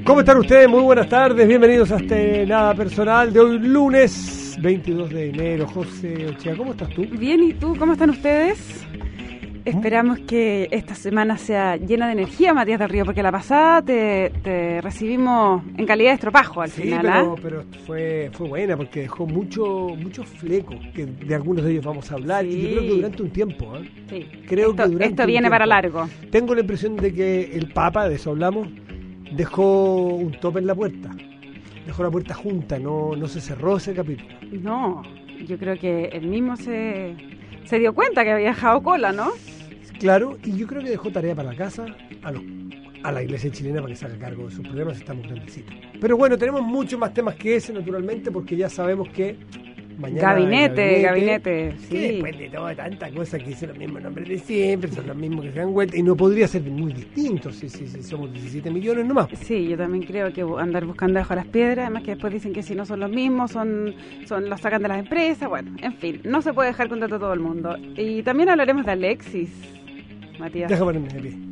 ¿Cómo están ustedes? Muy buenas tardes, bienvenidos a este Nada Personal de hoy lunes 22 de enero. José Ochea, ¿cómo estás tú? Bien, ¿y tú? ¿Cómo están ustedes? Esperamos que esta semana sea llena de energía, Matías del Río, porque la pasada te recibimos en calidad de estropajo al final. Pero fue buena porque dejó muchos flecos, que de algunos de ellos vamos a hablar, y yo creo que durante un tiempo. Sí. Esto viene para largo. Tengo la impresión de que el Papa, de eso hablamos, dejó un tope en la puerta. Dejó la puerta junta, no se cerró ese capítulo. No, yo creo que él mismo se dio cuenta que había dejado cola, ¿no? Claro, y yo creo que dejó tarea para la casa, a la iglesia chilena para que se haga cargo de sus problemas, estamos grandecitos. Pero bueno, tenemos muchos más temas que ese, naturalmente, porque ya sabemos que mañana... Gabinete, sí. Que después de toda tanta cosa que dicen los mismos nombres de siempre, son los mismos que se dan vuelta, y no podría ser muy distinto si somos 17 millones nomás. Sí, yo también creo que andar buscando debajo de las piedras, además que después dicen que si no son los mismos, los sacan de las empresas, bueno, en fin, no se puede dejar contento a todo el mundo. Y también hablaremos de Alexis, Matías. Deja ponerme de pie.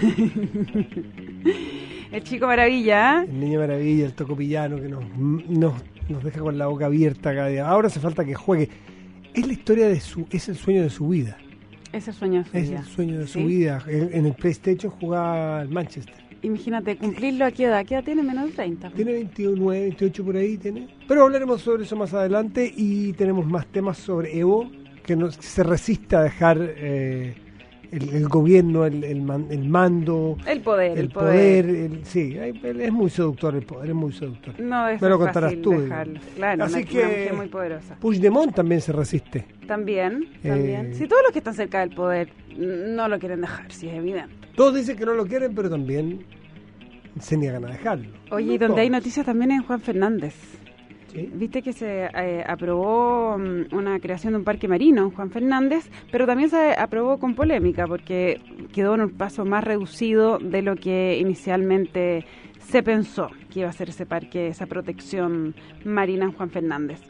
El chico maravilla, ¿eh? El niño maravilla, el tocopillano que nos deja con la boca abierta cada día. Ahora hace falta que juegue. Es la historia es el sueño de su vida. Es el sueño de su vida. Es el sueño de su vida. En el PlayStation jugaba al Manchester. Imagínate, cumplirlo a qué edad. ¿Qué edad tiene? Menos de 30. Tiene 29, 28 por ahí. Pero hablaremos sobre eso más adelante y tenemos más temas sobre Evo, que se resiste a dejar el gobierno, el mando, el poder. Sí, es muy seductor el poder, es muy seductor. No es me lo contarás fácil tú. Dejarlo. Claro, así una que mujer muy poderosa. Puigdemont también se resiste. También. Si todos los que están cerca del poder no lo quieren dejar, sí es evidente. Todos dicen que no lo quieren, pero también se niegan a dejarlo. Oye, y donde hay noticias también en Juan Fernández. ¿Sí? Viste que se aprobó una creación de un parque marino en Juan Fernández, pero también se aprobó con polémica porque quedó en un paso más reducido de lo que inicialmente se pensó que iba a ser ese parque, esa protección marina en Juan Fernández.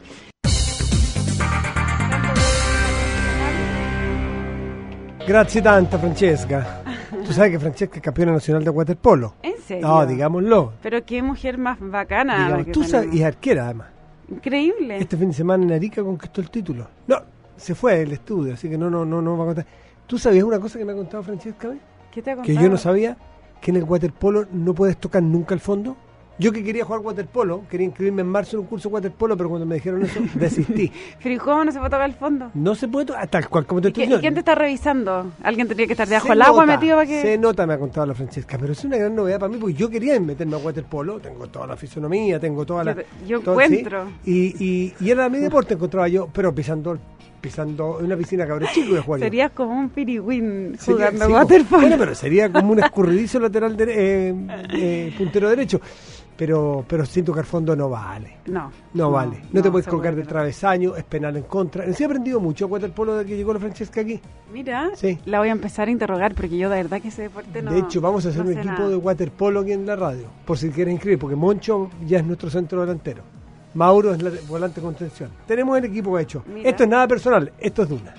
Grazie tanta, Francesca. Tú sabes que Francesca es campeona nacional de waterpolo. ¿En serio? No, digámoslo. Pero qué mujer más bacana. Tú sabes, y es arquera además. Increíble. Este fin de semana en Arica conquistó el título. No, se fue del estudio, así que no va a contar. ¿Tú sabías una cosa que me ha contado Francesca? ¿Qué te ha contado? Que yo no sabía, que en el waterpolo no puedes tocar nunca el fondo. Yo que quería jugar waterpolo, quería inscribirme en marzo en un curso de waterpolo, pero cuando me dijeron eso, desistí. ¿Pero y cómo no se puede tocar el fondo? No se puede tocar, tal cual como te estoy diciendo. ¿Y quién te está revisando? ¿Alguien tendría que estar debajo del agua metido para que...? Se nota, me ha contado la Francesca, pero es una gran novedad para mí, porque yo quería meterme a waterpolo, tengo toda la fisonomía, tengo toda la... Yo encuentro. ¿sí? Y era mi deporte, encontraba yo, pero pisando en una piscina cabrón chico de jugar. Serías como un pirigüín jugando waterpolo. Bueno, pero sería como un escurridizo lateral puntero derecho. Pero sin tocar fondo no vale. No vale. No te puedes colgar de travesaño, es penal en contra. Sí he aprendido mucho waterpolo de que llegó la Francesca aquí. Mira, sí. La voy a empezar a interrogar porque yo de verdad que ese deporte no... De hecho, vamos a hacer un equipo de waterpolo aquí en la radio, por si quieres inscribir, porque Moncho ya es nuestro centro delantero. Mauro es la volante de contención. Tenemos el equipo hecho. Mira. Esto es nada personal, esto es Duna.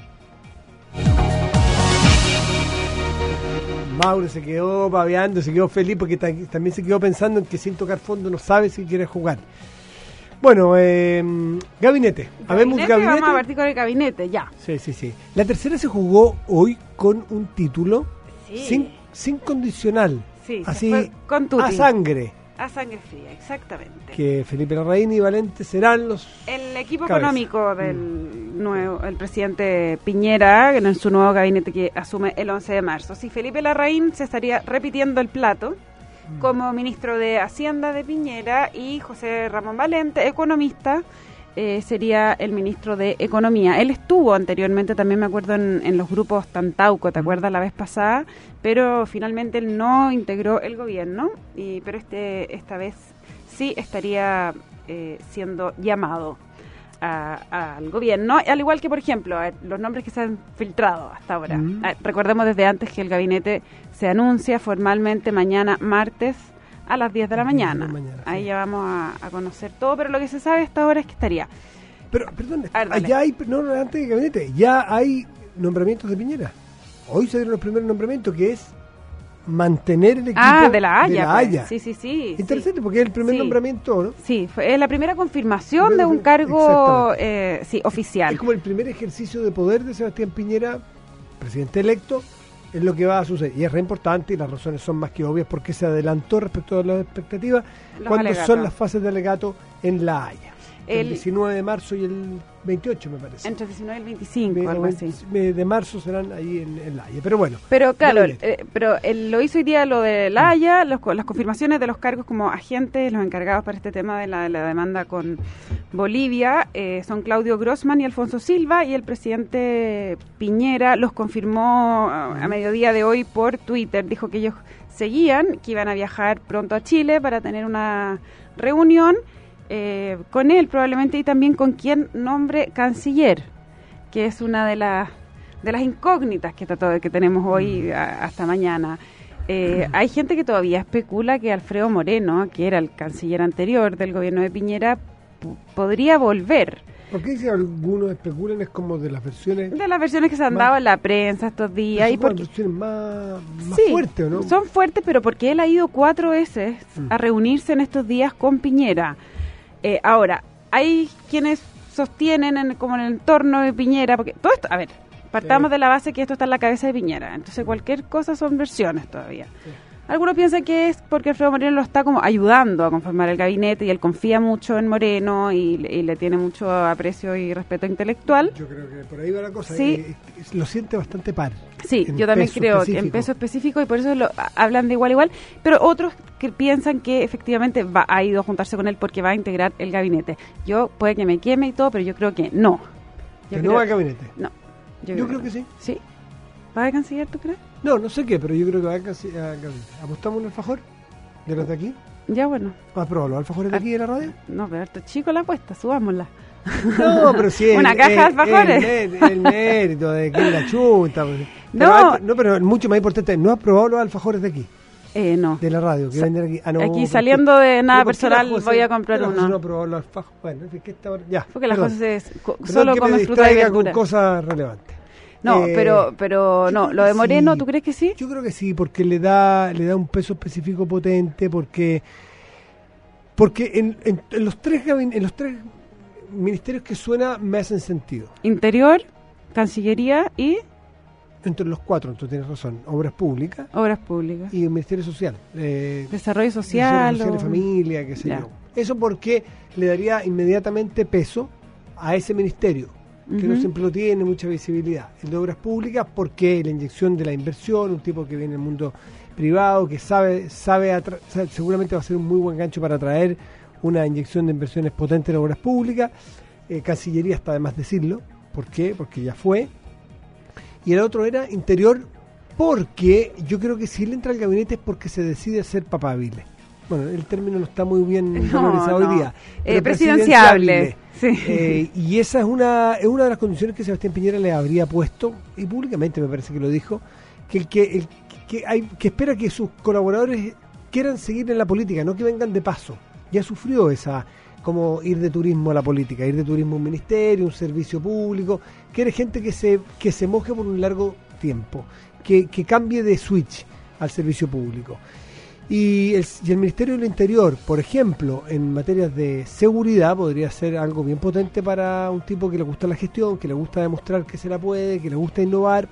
Mauro se quedó babeando, se quedó feliz porque también se quedó pensando en que sin tocar fondo no sabe si quiere jugar. Bueno, gabinete. Vamos a partir con el gabinete, ya. Sí. La tercera se jugó hoy con un título sin condicional. Sí, así con tutti. A sangre. A sangre fría, exactamente. Que Felipe Larraín y Valente serán el equipo económico el presidente Piñera, en su nuevo gabinete que asume el 11 de marzo. Sí, Felipe Larraín se estaría repitiendo el plato como ministro de Hacienda de Piñera y José Ramón Valente, economista, sería el ministro de Economía. Él estuvo anteriormente, también me acuerdo, en los grupos Tantauco, ¿te acuerdas la vez pasada? Pero finalmente él no integró el gobierno, pero esta vez sí estaría siendo llamado al gobierno, al igual que, por ejemplo, los nombres que se han filtrado hasta ahora. Recordemos desde antes que el gabinete se anuncia formalmente mañana martes a las 10 de la mañana. Ahí ya vamos a conocer todo, pero lo que se sabe hasta ahora es que estaría. Pero, perdón, ya hay, antes del gabinete, ya hay nombramientos de Piñera. Hoy se dieron los primeros nombramientos, que es mantener el equipo de la Haya. Pues. Sí. Interesante, porque es el primer nombramiento, ¿no? Sí, es la primera confirmación de un cargo oficial. Es como el primer ejercicio de poder de Sebastián Piñera, presidente electo, es lo que va a suceder. Y es re importante, y las razones son más que obvias, porque se adelantó respecto a las expectativas cuando son las fases de alegato en La Haya. El 19 de marzo y el 28, me parece. Entre el 19 y el 25, algo así. De marzo serán ahí en La Haya, pero bueno. Pero claro, lo hizo hoy día lo de La Haya, las confirmaciones de los cargos como agentes, los encargados para este tema de la demanda con Bolivia, son Claudio Grossman y Alfonso Silva, y el presidente Piñera los confirmó a mediodía de hoy por Twitter. Dijo que ellos seguían, que iban a viajar pronto a Chile para tener una reunión con él probablemente, y también con quien nombre canciller, que es una de las incógnitas que tenemos hoy hasta mañana. Hay gente que todavía especula que Alfredo Moreno, que era el canciller anterior del gobierno de Piñera, podría volver. ¿Por qué si algunos especulan? Es como de las versiones... De las versiones que se han dado en la prensa estos días. Y porque versiones más fuertes, ¿no? Son fuertes, pero porque él ha ido 4 veces a reunirse en estos días con Piñera. Ahora, hay quienes sostienen como en el entorno de Piñera, porque todo esto, partamos de la base que esto está en la cabeza de Piñera, entonces cualquier cosa son versiones todavía. Sí. Algunos piensan que es porque Alfredo Moreno lo está como ayudando a conformar el gabinete y él confía mucho en Moreno y le tiene mucho aprecio y respeto intelectual. Yo creo que por ahí va la cosa, sí. Lo siente bastante par. Sí, yo también creo que en peso específico, y por eso hablan de igual a igual, pero otros que piensan que efectivamente ha ido a juntarse con él porque va a integrar el gabinete. Yo puede que me queme y todo, pero yo creo que no. ¿No va al gabinete? No. Yo creo que sí. ¿Sí? ¿Va a canciller, tú crees? No sé qué, pero yo creo que va a canciller. ¿Apostamos un alfajor de los de aquí? Ya, bueno. ¿Vas a probar los alfajores de aquí de la radio? No, pero harto chico la apuesta, subámosla. No, pero sí. Una caja de alfajores. El mérito de que la chuta. Pero mucho más importante, ¿no has probado los alfajores de aquí? No. De la radio, que venden aquí. Aquí saliendo de nada personal voy a comprar uno. No he probado los alfajores. Bueno, es que ya. Porque las cosas solo comen fruta y verdura. Con cosas relevantes. No, pero no, lo de Moreno, ¿tú crees que sí? Yo creo que sí, porque le da un peso específico potente, porque en los tres ministerios que suena me hacen sentido. Interior, Cancillería y... Entre los 4, entonces tienes razón. Obras públicas. Y el Ministerio Social. Desarrollo Social. Y Familia, qué sé yo. Eso porque le daría inmediatamente peso a ese ministerio, que no siempre lo tiene, mucha visibilidad. El de Obras Públicas porque la inyección de la inversión, un tipo que viene del mundo privado, que sabe seguramente va a ser un muy buen gancho para atraer una inyección de inversiones potentes en Obras Públicas. Cancillería está de más decirlo. ¿Por qué? Porque ya fue. Y el otro era Interior, porque yo creo que si él entra al gabinete es porque se decide ser papabile. Bueno, el término no está muy bien valorizado hoy día. Presidenciable. Sí. Y esa es una de las condiciones que Sebastián Piñera le habría puesto, y públicamente me parece que lo dijo, que espera que sus colaboradores quieran seguir en la política, no que vengan de paso. Ya sufrió esa... como ir de turismo a la política, ir de turismo a un ministerio, un servicio público, quiere gente que se moje por un largo tiempo, que cambie de switch al servicio público. Y el Ministerio del Interior, por ejemplo, en materias de seguridad, podría ser algo bien potente para un tipo que le gusta la gestión, que le gusta demostrar que se la puede, que le gusta innovar,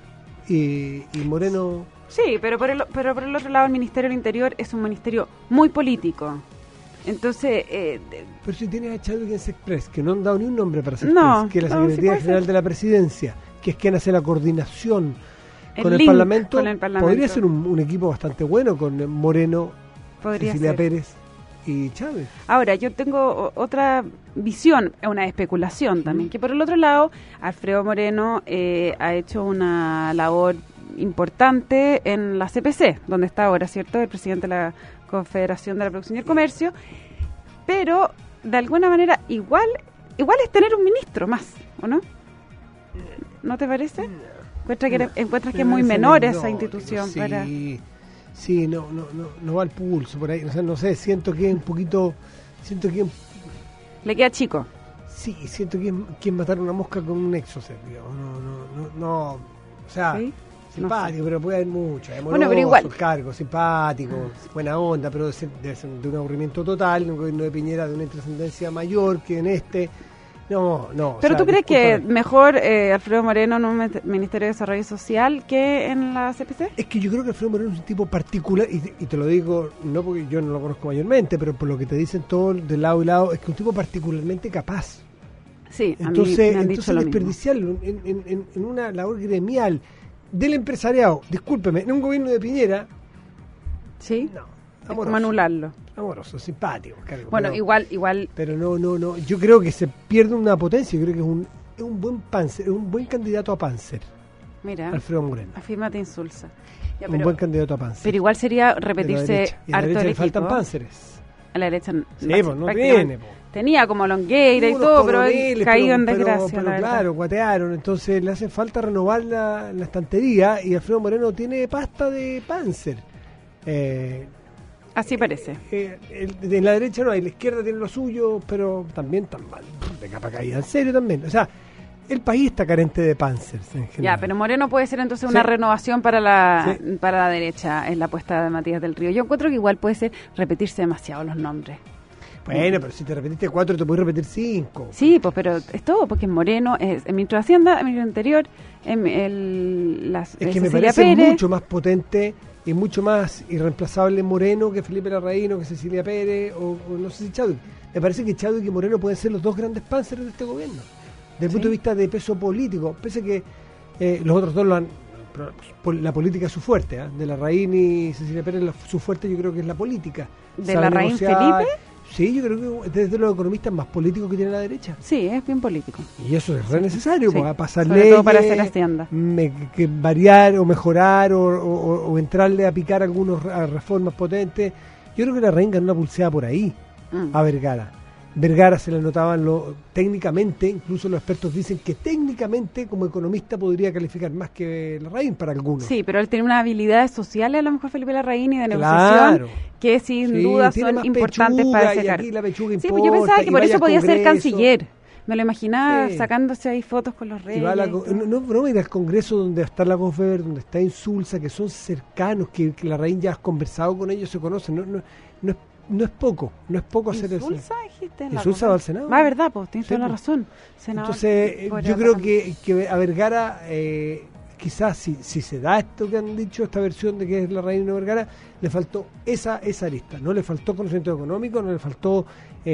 y Moreno... Sí, pero por el otro lado el Ministerio del Interior es un ministerio muy político. Entonces... pero si tienes a Chadwick Express, que no han dado ni un nombre para Express, que es la Secretaría General de la Presidencia, que es quien hace la coordinación con el Parlamento, podría ser un equipo bastante bueno con Moreno, Cecilia Pérez y Chávez. Ahora, yo tengo otra visión, una especulación también, que por el otro lado, Alfredo Moreno ha hecho una labor importante en la CPC, donde está ahora, ¿cierto?, el presidente de la Confederación de la Producción y el Comercio, pero de alguna manera igual es tener un ministro más, ¿o no? ¿No te parece? ¿Encuentras que es muy menor esa institución? Sí, no va al pulso por ahí, no sé, siento que es un poquito, le queda chico. Sí, siento que es matar una mosca con un exocet, digamos. O sea, Simpático, pero puede haber mucho. Bueno, pero igual. Cargo, simpático, buena onda, pero debe ser de un aburrimiento total, en un gobierno de Piñera de una trascendencia mayor que en este. No. Pero ¿tú crees que mejor Alfredo Moreno en un Ministerio de Desarrollo Social que en la CPC? Es que yo creo que Alfredo Moreno es un tipo particular, y te lo digo, no porque yo no lo conozco mayormente, pero por lo que te dicen todos de lado y lado, es que es un tipo particularmente capaz. Sí, entonces desperdiciarlo en una labor gremial del empresariado, discúlpeme, en un gobierno de Piñera, sí, no, amoroso, anularlo. Amoroso, simpático. Bueno, pero, igual. Pero no. Yo creo que se pierde una potencia. Yo creo que es un buen Panzer, es un buen candidato a Panzer. Mira, Alfredo Moreno. Afírmate insulsa. Ya, un buen candidato a Panzer. Pero igual sería repetirse harto el equipo. Y a la derecha le faltan Panzers. A la derecha sí, pues no tiene. Tenía como Longueira y todo, pero caído en desgracia. Pero claro, guatearon. Entonces le hace falta renovar la estantería y Alfredo Moreno tiene pasta de Panzer. Así parece. En la derecha no hay, la izquierda tiene lo suyo, pero también tan mal, de capa caída, en serio también. O sea, el país está carente de Panzers en general. Ya, pero Moreno puede ser entonces una renovación para la derecha en la apuesta de Matías del Río. Yo encuentro que igual puede ser repetirse demasiado los nombres. Bueno, pero si te repetiste 4, te puedes repetir 5. Sí, pues, pero es todo, porque es Moreno, es el ministro de Hacienda, el ministro del Interior, es que me parece Pérez. Mucho más potente y mucho más irreemplazable Moreno que Felipe Larraín o que Cecilia Pérez o no sé si Chadwick. Me parece que Chadwick y Moreno pueden ser los dos grandes Panzers de este gobierno, desde el punto de vista de peso político, pese a que los otros dos la política es su fuerte, de Larraín y Cecilia Pérez su fuerte yo creo que es la política. ¿De Larraín Felipe? Sí, yo creo que es desde los economistas más políticos que tiene la derecha. Sí, es bien político. Y eso es re necesario, para pasar sobre leyes, todo para hacer Hacienda. Que variar o mejorar o entrarle a picar algunas reformas potentes. Yo creo que la Larraín ganó una pulseada por ahí a Vergara. Vergara se le notaban técnicamente, incluso los expertos dicen que técnicamente como economista podría calificar más que Larraín para algunos. Sí, pero él tiene unas habilidades sociales, a lo mejor Felipe Larraín, y de negociación, que sin duda son importantes para ese cargo. Sí, pues yo pensaba que por eso podía ser canciller. Me lo imaginaba sacándose ahí fotos con los reyes. No ir al Congreso donde está la Confeder, donde está Insulza, que son cercanos, que Larraín ya has conversado con ellos, se conocen. No es poco hacer eso. ¿Insulza dijiste? Insulza va al Senado. Va, verdad, pues tienes toda la razón. Senador, entonces, yo creo que a Vergara, quizás si se da esto que han dicho, esta versión de que es Larraín y no Vergara, le faltó esa arista. No le faltó conocimiento económico, no le faltó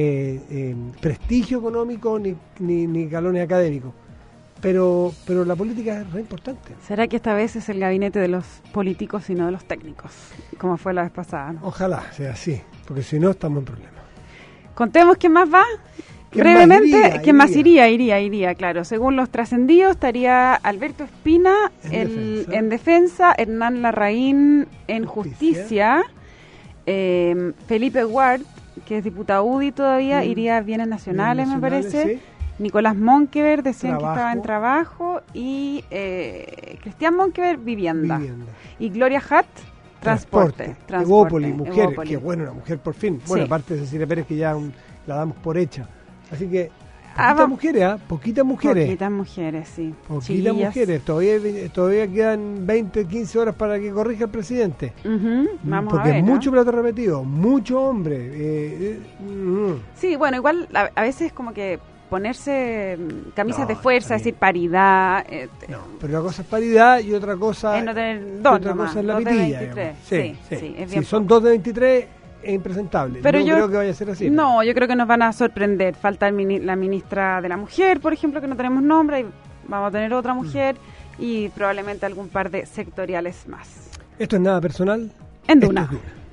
prestigio económico ni galones académicos. Pero la política es re importante. ¿Será que esta vez es el gabinete de los políticos y no de los técnicos? Como fue la vez pasada, ¿no? Ojalá sea así, porque si no estamos en problemas. Contemos quién más va. Brevemente, ¿quién más iría? Claro, según los trascendidos estaría Alberto Espina en defensa, Hernán Larraín en justicia, Felipe Ward, que es diputado UDI todavía, iría a Bienes Nacionales, me parece. Sí. Nicolás Monkever, decían que estaba en trabajo, y Cristian Monkever, vivienda. Y Gloria Hatt, transporte. Egópolis, mujer, que bueno, una mujer por fin. Bueno, aparte de Cecilia Pérez, que ya la damos por hecha. Así que, poquitas mujeres, sí. Poquitas mujeres, todavía quedan 20, 15 horas para que corrija el presidente. Vamos porque a ver, es mucho plato repetido, mucho hombre. Sí, bueno, igual a veces como que ponerse camisas de fuerza, decir paridad. No, pero una cosa es paridad y otra cosa es no tener dos, otra cosa es la pitilla. Sí, es bien son 2 de 23 es impresentable. Pero yo creo que vaya a ser así. No, yo creo que nos van a sorprender. Falta la ministra de la Mujer, por ejemplo, que no tenemos nombre, y vamos a tener otra mujer y probablemente algún par de sectoriales más. Esto es Nada Personal en Duna.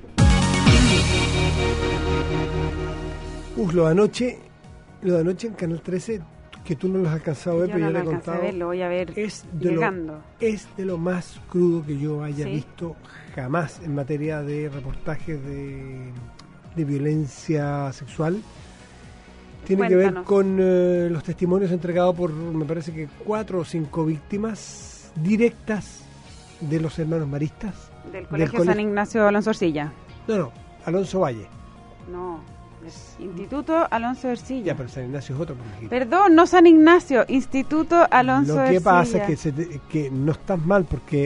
Lo de anoche en Canal 13, que tú no lo has alcanzado a ver, pero yo le he contado. Lo voy a ver es de lo más crudo que yo haya visto jamás en materia de reportajes de violencia sexual. Tiene que ver con los testimonios entregados por, me parece que 4 o 5 víctimas directas de los hermanos maristas. Del Colegio San Ignacio Alonso Ercilla. No, Alonso Valle. No. Instituto Alonso Ercilla. Ya, pero San Ignacio es otro. Perdón, no San Ignacio, Instituto Alonso Ercilla. Lo que pasa es que no estás mal, porque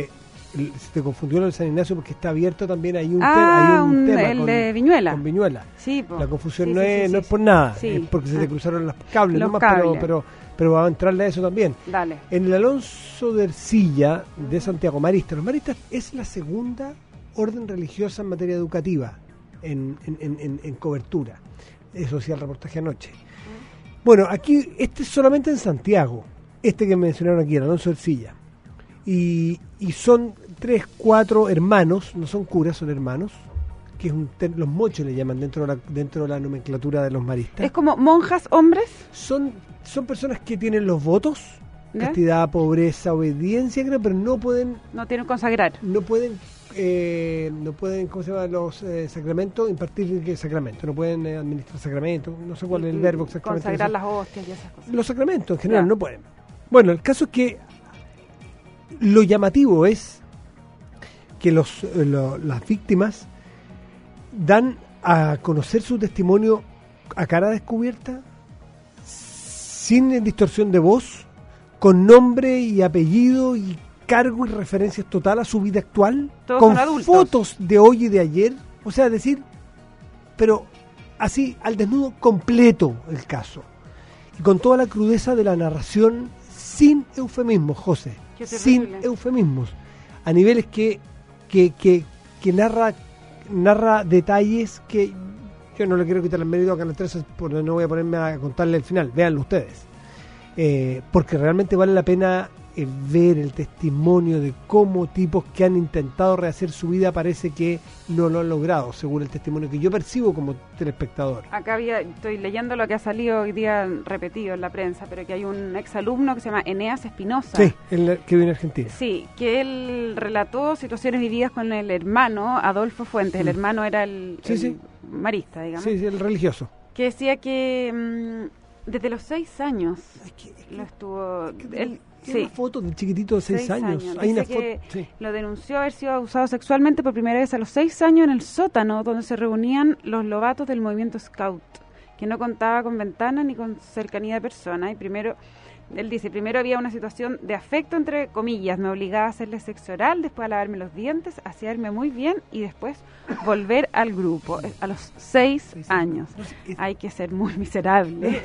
se te confundió lo de San Ignacio porque está abierto también, hay un tema el de Viñuela. Con Viñuela. Sí, la confusión no es por nada, es porque se te cruzaron los cables, pero va a entrarle a eso también. Dale. En el Alonso de Ercilla de Santiago, Maristas. Los Maristas es la segunda orden religiosa en materia educativa en cobertura. Eso decía el reportaje anoche. Bueno, aquí, este es solamente en Santiago, este que mencionaron aquí, el Alonso de Ercilla. Y son 3, 4 hermanos, no son curas, son hermanos, que es los mochos le llaman dentro de la nomenclatura de los maristas. ¿Es como monjas, hombres? Son personas que tienen los votos, castidad, pobreza, obediencia, creo, pero no pueden... No tienen consagrar. No pueden, ¿cómo se llama? Los sacramentos, impartir sacramentos, no pueden administrar sacramentos, no sé cuál es el verbo exactamente. Consagrar las hostias y esas cosas. Los sacramentos en general no pueden. Bueno, el caso es que lo llamativo es que las víctimas dan a conocer su testimonio a cara descubierta, sin distorsión de voz, con nombre y apellido y cargo y referencias total a su vida actual, todos con fotos de hoy y de ayer, o sea, decir, pero así al desnudo completo el caso, y con toda la crudeza de la narración, sin eufemismos, José, sin eufemismos, a niveles que narra detalles que yo no le quiero quitar el mérito a Canal 13, porque no voy a ponerme a contarle el final, véanlo ustedes, porque realmente vale la pena ver el testimonio de cómo tipos que han intentado rehacer su vida parece que no lo han logrado, según el testimonio que yo percibo como telespectador. Acá estoy leyendo lo que ha salido hoy día repetido en la prensa, pero que hay un exalumno que se llama Eneas Espinosa. Sí, que vive en Argentina. Sí, que él relató situaciones vividas con el hermano Adolfo Fuentes. El hermano era el marista, digamos. Sí, el religioso. Que decía que desde los 6 años lo estuvo... Tiene una foto del chiquitito de 6 años. Hay una foto, lo denunció haber sido abusado sexualmente por primera vez a los 6 años en el sótano donde se reunían los lobatos del movimiento Scout, que no contaba con ventana ni con cercanía de persona. Y él dice, primero había una situación de afecto, entre comillas, me obligaba a hacerle sexo oral, después a lavarme los dientes, a asearme muy bien y después volver al grupo. A los 6 años. Hay que ser muy miserable.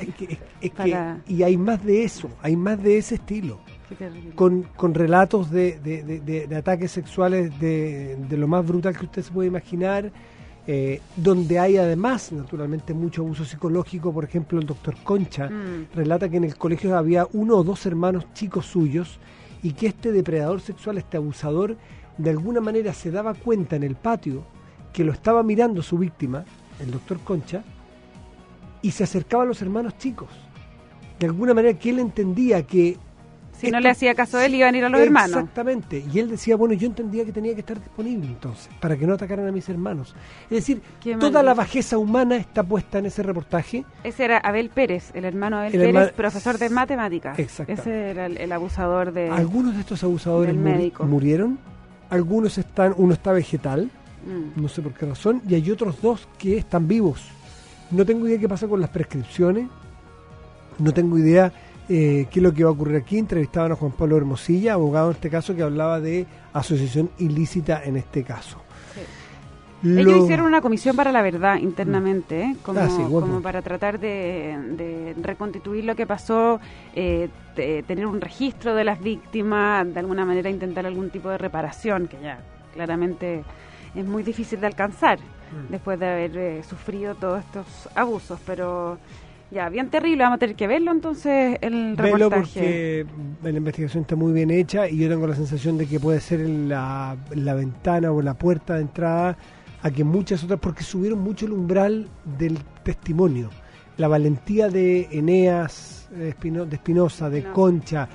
Y hay más de eso, hay más de ese estilo. Con relatos de ataques sexuales de lo más brutal que usted se puede imaginar, donde hay además naturalmente mucho abuso psicológico. Por ejemplo, el doctor Concha relata que en el colegio había 1 o 2 hermanos chicos suyos y que este depredador sexual, este abusador, de alguna manera se daba cuenta en el patio que lo estaba mirando su víctima, el doctor Concha, y se acercaba a los hermanos chicos. De alguna manera que él entendía que si no le hacía caso a él, iban a ir a los hermanos. Exactamente. Y él decía, bueno, yo entendía que tenía que estar disponible entonces, para que no atacaran a mis hermanos. Es decir, toda la bajeza humana está puesta en ese reportaje. Ese era Abel Pérez, el hermano Abel Pérez, profesor de matemáticas. Exacto. Ese era el abusador de... Algunos de estos abusadores murieron. Algunos uno está vegetal, no sé por qué razón, y hay otros 2 que están vivos. No tengo idea qué pasa con las prescripciones, no tengo idea... ¿qué es lo que va a ocurrir aquí? Entrevistaban a Juan Pablo Hermosilla, abogado en este caso, que hablaba de asociación ilícita en este caso. Sí. Ellos hicieron una comisión para la verdad internamente, como para tratar de reconstituir lo que pasó, de tener un registro de las víctimas, de alguna manera intentar algún tipo de reparación, que ya claramente es muy difícil de alcanzar después de haber sufrido todos estos abusos, pero... Ya, bien terrible, vamos a tener que verlo entonces el reportaje. Verlo porque la investigación está muy bien hecha y yo tengo la sensación de que puede ser la ventana o la puerta de entrada a que muchas otras, porque subieron mucho el umbral del testimonio. La valentía de Eneas, de Espinosa, de Concha,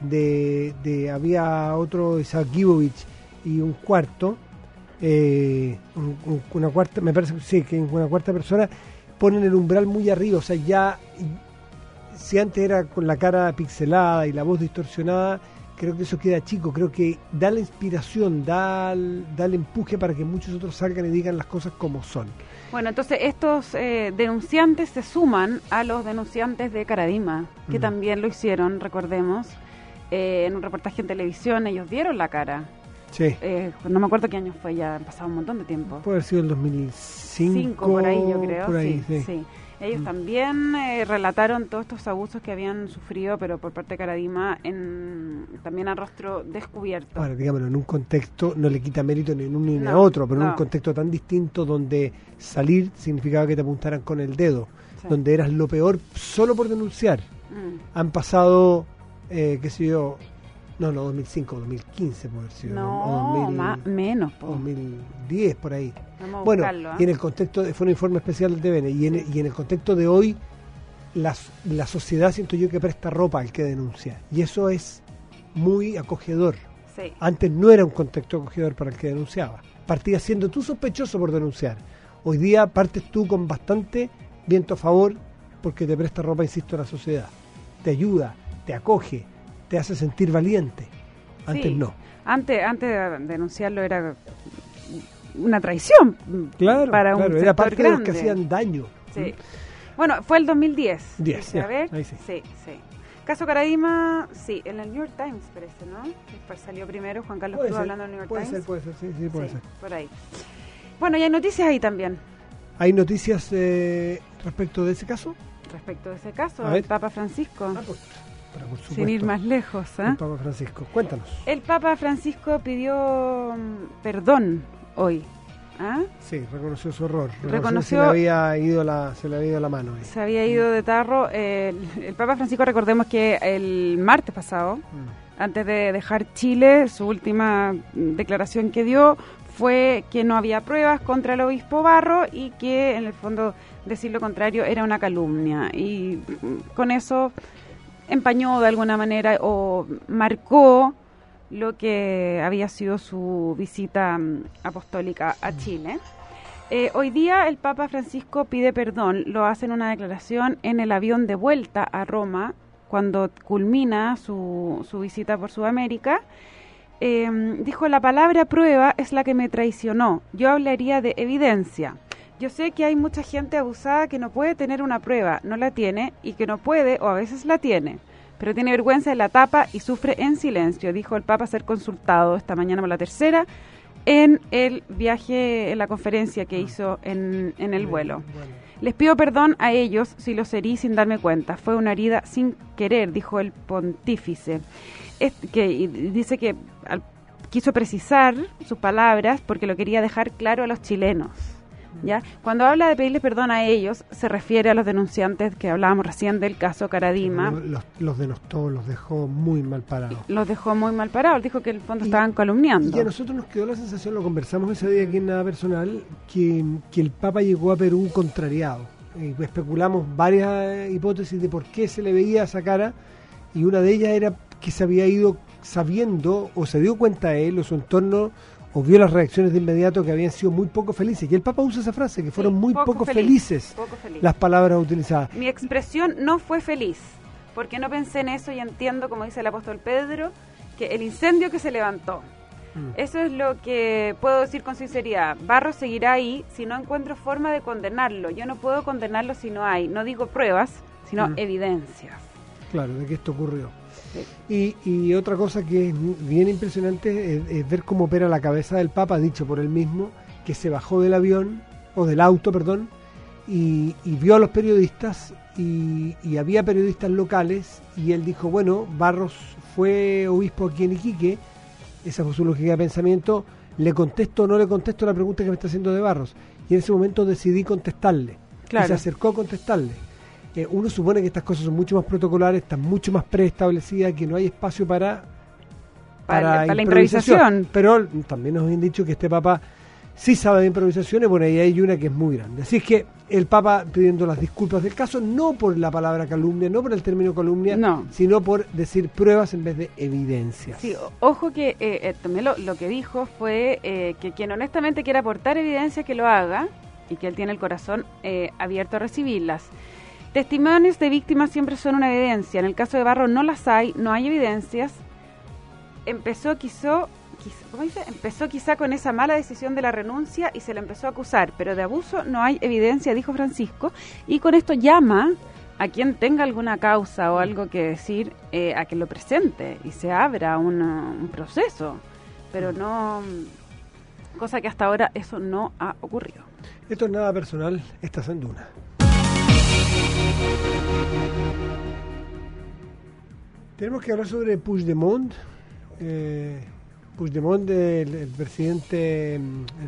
había otro, Isaac Gibovich, y un cuarto, una cuarta, me parece que una cuarta persona, ponen el umbral muy arriba. O sea, ya si antes era con la cara pixelada y la voz distorsionada, creo que eso queda chico. Creo que da la inspiración, da el empuje para que muchos otros salgan y digan las cosas como son. Bueno, entonces estos denunciantes se suman a los denunciantes de Caradima, que también lo hicieron, recordemos, en un reportaje en televisión. Ellos dieron la cara Sí. No me acuerdo qué año fue, ya ha pasado un montón de tiempo. Puede haber sido el 2005. Por ahí, yo creo. Por ahí, sí. Ellos también relataron todos estos abusos que habían sufrido, pero por parte de Caradima, también a rostro descubierto. Ahora, digámoslo, en un contexto, no le quita mérito ni en uno ni a otro, pero en un contexto tan distinto donde salir significaba que te apuntaran con el dedo, donde eras lo peor solo por denunciar. Han pasado, qué sé yo, no, 2005, 2015 puede ser. No, menos. 2010, por ahí. Vamos a bueno, buscarlo, y en el contexto, fue un informe especial del TVN, y en el contexto de hoy, la sociedad siento yo que presta ropa al que denuncia, y eso es muy acogedor. Sí. Antes no era un contexto acogedor para el que denunciaba. Partías siendo tú sospechoso por denunciar. Hoy día partes tú con bastante viento a favor porque te presta ropa, insisto, a la sociedad. Te ayuda, te acoge, te hace sentir valiente. Antes no. Antes de denunciarlo era una traición. Claro, para un era parte grande. de los que hacían daño. Sí. Bueno, fue el 2010. 10, a ver. Ahí sí. Caso Caradima, sí, en el New York Times parece, ¿no? Después salió primero, Juan Carlos estuvo hablando en el New York Times. Puede ser, sí, puede ser. Por ahí. Bueno, y hay noticias ahí también. ¿Hay noticias respecto de ese caso? Respecto de ese caso, el Papa Francisco. Por supuesto. Sin ir más lejos, El Papa Francisco, cuéntanos. El Papa Francisco pidió perdón hoy. Sí, reconoció su error. Reconoció se le había ido la mano. Ahí. Se había ido de tarro. El Papa Francisco, recordemos que el martes pasado, antes de dejar Chile, su última declaración que dio fue que no había pruebas contra el obispo Barro y que, en el fondo, decir lo contrario era una calumnia. Y con eso empañó de alguna manera o marcó lo que había sido su visita apostólica a Chile. Hoy día el Papa Francisco pide perdón, lo hace en una declaración en el avión de vuelta a Roma, cuando culmina su visita por Sudamérica. Dijo: la palabra prueba es la que me traicionó, yo hablaría de evidencia. Yo sé que hay mucha gente abusada que no puede tener una prueba, no la tiene, y que no puede o a veces la tiene, pero tiene vergüenza de la tapa y sufre en silencio, dijo el Papa, ser consultado esta mañana por La Tercera en el viaje, en la conferencia que hizo en el vuelo. Les pido perdón a ellos si los herí sin darme cuenta. Fue una herida sin querer, dijo el pontífice. Dice que quiso precisar sus palabras porque lo quería dejar claro a los chilenos. ¿Ya? Cuando habla de pedirles perdón a ellos, se refiere a los denunciantes que hablábamos recién del caso Caradima. Los denostó, los dejó muy mal parados. Los dejó muy mal parados, dijo que en el fondo estaban calumniando. Y a nosotros nos quedó la sensación, lo conversamos ese día aquí en Nada Personal, que el Papa llegó a Perú contrariado. Especulamos varias hipótesis de por qué se le veía esa cara, y una de ellas era que se había ido sabiendo, o se dio cuenta él o su entorno, o vio las reacciones de inmediato que habían sido muy poco felices. Y el Papa usa esa frase, que fueron muy poco felices las palabras utilizadas. Mi expresión no fue feliz, porque no pensé en eso y entiendo, como dice el apóstol Pedro, que el incendio que se levantó. Eso es lo que puedo decir con sinceridad. Barro seguirá ahí si no encuentro forma de condenarlo. Yo no puedo condenarlo si no hay, no digo pruebas, sino evidencias. Claro, de que esto ocurrió. Sí. Y otra cosa que es bien impresionante es ver cómo opera la cabeza del Papa, dicho por él mismo, que se bajó del avión, o del auto, perdón, y vio a los periodistas, y había periodistas locales, y él dijo, bueno, Barros fue obispo aquí en Iquique, esa fue su lógica de pensamiento, ¿le contesto o no le contesto la pregunta que me está haciendo de Barros? Y en ese momento decidí contestarle, claro. Y se acercó a contestarle. Uno supone que estas cosas son mucho más protocolares, están mucho más preestablecidas, que no hay espacio para la improvisación. Pero también nos habían dicho que este Papa sí sabe de improvisaciones, bueno, ahí hay una que es muy grande. Así es que el Papa pidiendo las disculpas del caso, no por la palabra calumnia, no por el término calumnia, sino por decir pruebas en vez de evidencias. Sí, ojo que también lo que dijo fue que quien honestamente quiera aportar evidencia, que lo haga, y que él tiene el corazón abierto a recibirlas. Testimonios de víctimas siempre son una evidencia. En el caso de Barro no las hay, no hay evidencias. Empezó quizá con esa mala decisión de la renuncia y se le empezó a acusar, pero de abuso no hay evidencia, dijo Francisco, y con esto llama a quien tenga alguna causa o algo que decir a que lo presente y se abra un proceso. pero no, cosa que hasta ahora eso no ha ocurrido. Esto es nada personal, estás en Duna. Tenemos que hablar sobre Puigdemont. Puigdemont, el presidente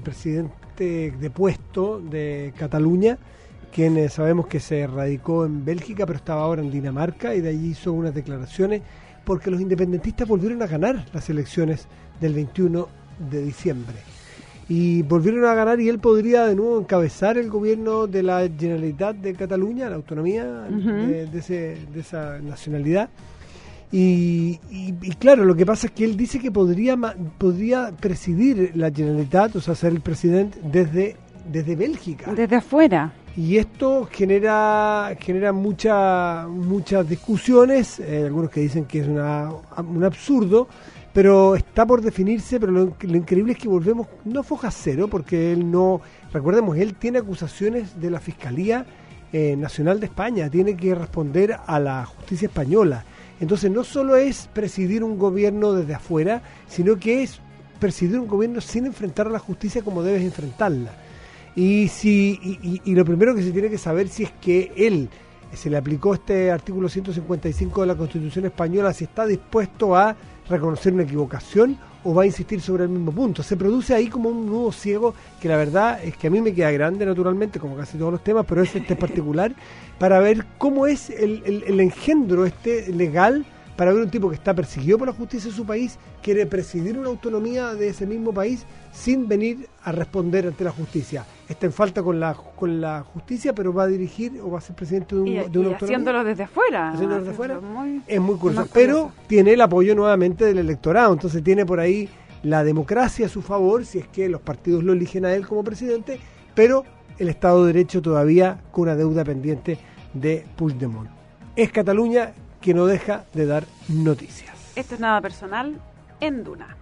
depuesto de Cataluña, quien sabemos que se radicó en Bélgica, pero estaba ahora en Dinamarca, y de allí hizo unas declaraciones porque los independentistas volvieron a ganar las elecciones del 21 de diciembre. Y volvieron a ganar, y él podría de nuevo encabezar el gobierno de la Generalitat de Cataluña, la autonomía de esa nacionalidad. Y claro, lo que pasa es que él dice que podría presidir la Generalitat, o sea, ser el presidente desde Bélgica. Desde afuera. Y esto genera muchas discusiones, algunos que dicen que es un absurdo, pero está por definirse. Pero lo increíble es que volvemos, no foja cero, porque recordemos, él tiene acusaciones de la Fiscalía Nacional de España, tiene que responder a la justicia española. Entonces no solo es presidir un gobierno desde afuera, sino que es presidir un gobierno sin enfrentar a la justicia como debes enfrentarla. Y lo primero que se tiene que saber, si es que él se le aplicó este artículo 155 de la Constitución española, si está dispuesto a reconocer una equivocación o va a insistir sobre el mismo punto. Se produce ahí como un nudo ciego que la verdad es que a mí me queda grande, naturalmente, como casi todos los temas, pero este en particular, para ver cómo es el engendro legal, para ver un tipo que está perseguido por la justicia de su país, quiere presidir una autonomía de ese mismo país sin venir a responder ante la justicia. Está en falta con la justicia, pero va a dirigir o va a ser presidente de una autonomía. Haciéndolo desde afuera. Es muy curioso. Pero tiene el apoyo nuevamente del electorado, entonces tiene por ahí la democracia a su favor, si es que los partidos lo eligen a él como presidente, pero el Estado de Derecho todavía con una deuda pendiente de Puigdemont. Es Cataluña que no deja de dar noticias. Esto es nada personal en Duna.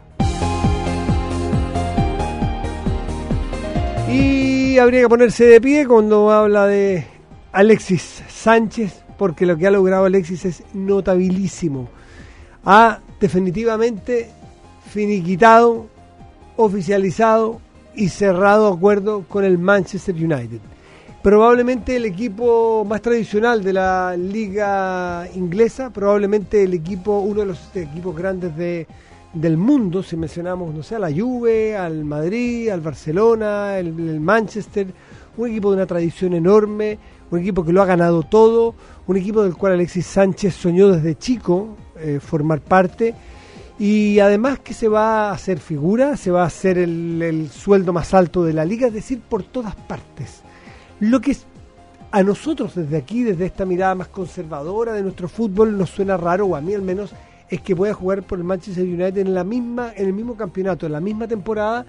Y habría que ponerse de pie cuando habla de Alexis Sánchez, porque lo que ha logrado Alexis es notabilísimo. Ha definitivamente finiquitado, oficializado y cerrado acuerdo con el Manchester United. Probablemente el equipo más tradicional de la liga inglesa, probablemente uno de los equipos grandes del mundo, si mencionamos, no sé, a la Juve, al Madrid, al Barcelona, el Manchester, un equipo de una tradición enorme, un equipo que lo ha ganado todo, un equipo del cual Alexis Sánchez soñó desde chico formar parte, y además que se va a hacer figura, se va a hacer el sueldo más alto de la liga, es decir, por todas partes. Lo que a nosotros desde aquí, desde esta mirada más conservadora de nuestro fútbol, nos suena raro, o a mí al menos, es que pueda jugar por el Manchester United en el mismo campeonato, en la misma temporada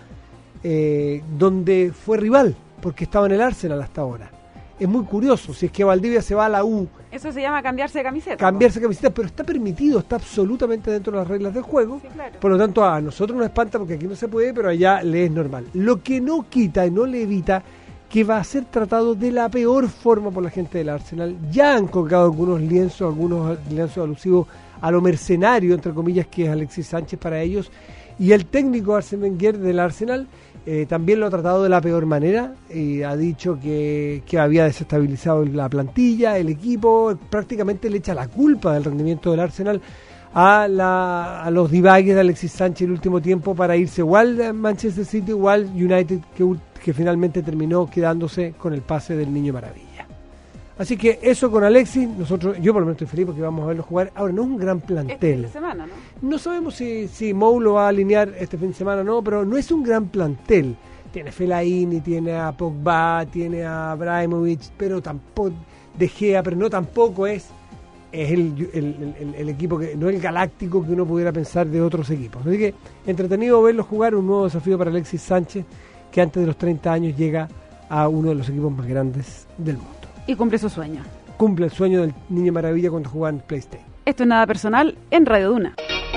donde fue rival, porque estaba en el Arsenal hasta ahora. Es muy curioso, si es que Valdivia se va a la U. Eso se llama cambiarse de camiseta. Cambiarse de camiseta, pero está permitido, está absolutamente dentro de las reglas del juego. Sí, claro. Por lo tanto, a nosotros nos espanta porque aquí no se puede, pero allá le es normal. Lo que no quita y no le evita que va a ser tratado de la peor forma por la gente del Arsenal. Ya han colgado algunos lienzos alusivos a lo mercenario, entre comillas, que es Alexis Sánchez para ellos, y el técnico Arsène Wenger del Arsenal también lo ha tratado de la peor manera, y ha dicho que había desestabilizado la plantilla, el equipo, prácticamente le echa la culpa del rendimiento del Arsenal a los divagues de Alexis Sánchez el último tiempo para irse igual a Manchester City, igual United, que finalmente terminó quedándose con el pase del Niño Maravilla. Así que eso con Alexis, yo por lo menos estoy feliz porque vamos a verlo jugar. Ahora, no es un gran plantel. Este fin de semana, ¿no? No sabemos si Mou lo va a alinear este fin de semana o no, pero no es un gran plantel. Tiene Fellaini, tiene a Pogba, tiene a Ibrahimovic, pero tampoco De Gea, pero no tampoco es el equipo, que no el galáctico que uno pudiera pensar de otros equipos. Así que entretenido verlo jugar, un nuevo desafío para Alexis Sánchez, que antes de los 30 años llega a uno de los equipos más grandes del mundo. Y cumple su sueño. Cumple el sueño del Niño Maravilla cuando jugaba en PlayStation. Esto es nada personal en Radio Duna.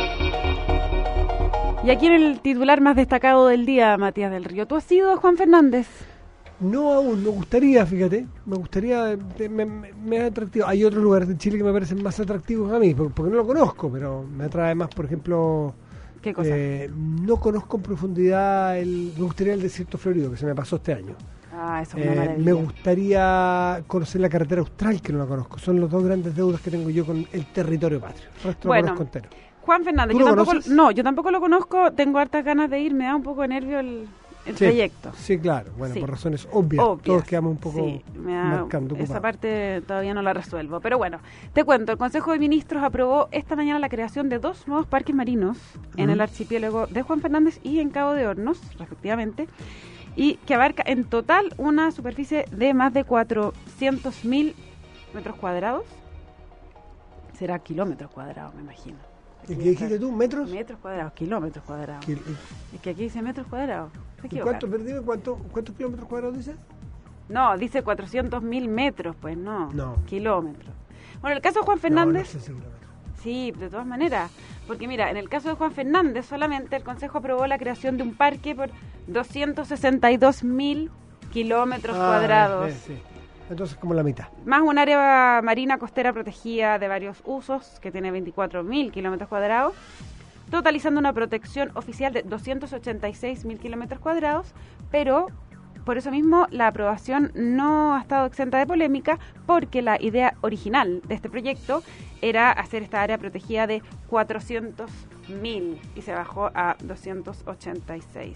Y aquí en el titular más destacado del día, Matías del Río. ¿Tú has ido a Juan Fernández? No aún, me gustaría, fíjate. Me gustaría, me es atractivo. Hay otros lugares de Chile que me parecen más atractivos a mí, porque no lo conozco, pero me atrae más, por ejemplo, ¿Qué cosa? No conozco en profundidad me gustaría el desierto florido, que se me pasó este año. Eso es una maravilla. Me gustaría conocer la carretera austral, que no la conozco. Son los dos grandes deudas que tengo yo con el territorio patrio. El resto lo conozco entero. Juan Fernández, yo tampoco lo conozco, tengo hartas ganas de ir, me da un poco de nervio el trayecto. Sí, claro, bueno, por razones obvias. Todos quedamos un poco marcando. Esa parte todavía no la resuelvo, pero bueno, te cuento, el Consejo de Ministros aprobó esta mañana la creación de 2 nuevos parques marinos en el archipiélago de Juan Fernández y en Cabo de Hornos, respectivamente, y que abarca en total una superficie de más de 400.000 metros cuadrados. Será kilómetros cuadrados, me imagino. ¿Y qué dijiste tú? ¿Metros? Metros cuadrados, kilómetros cuadrados. Es que aquí dice metros cuadrados. ¿Cuántos kilómetros cuadrados dice? No, dice 400.000 metros, pues no. Kilómetros. Bueno, el caso de Juan Fernández... Sí, de todas maneras. Porque mira, en el caso de Juan Fernández solamente el Consejo aprobó la creación de un parque por 262.000 kilómetros cuadrados. Sí. Entonces, como la mitad. Más un área marina costera protegida de varios usos, que tiene 24.000 kilómetros cuadrados, totalizando una protección oficial de 286.000 kilómetros cuadrados, pero por eso mismo la aprobación no ha estado exenta de polémica, porque la idea original de este proyecto era hacer esta área protegida de 400.000 y se bajó a 286.000.